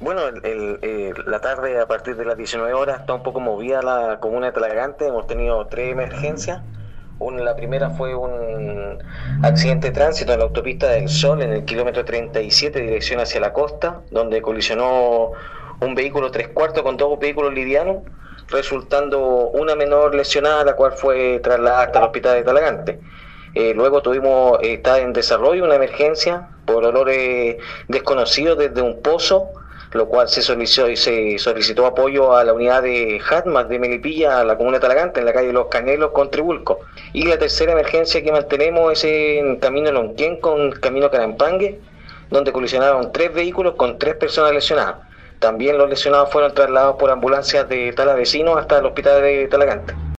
Bueno, la tarde a partir de las 19 horas está un poco movida la comuna de Talagante. Hemos tenido tres emergencias. La primera fue un accidente de tránsito en la autopista del Sol, en el kilómetro 37, dirección hacia la costa, donde colisionó un vehículo tres cuartos con dos vehículos livianos, resultando una menor lesionada, la cual fue trasladada hasta el hospital de Talagante. Luego tuvimos, está en desarrollo una emergencia por olores desconocidos desde un pozo, lo cual se solicitó apoyo a la unidad de HATMAS de Melipilla, a la comuna de Talagante, en la calle Los Canelos con Tribulco. Y la tercera emergencia que mantenemos es en Camino Lonquén con Camino Carampangue, donde colisionaron tres vehículos con tres personas lesionadas. También los lesionados fueron trasladados por ambulancias de Talavecinos hasta el hospital de Talagante.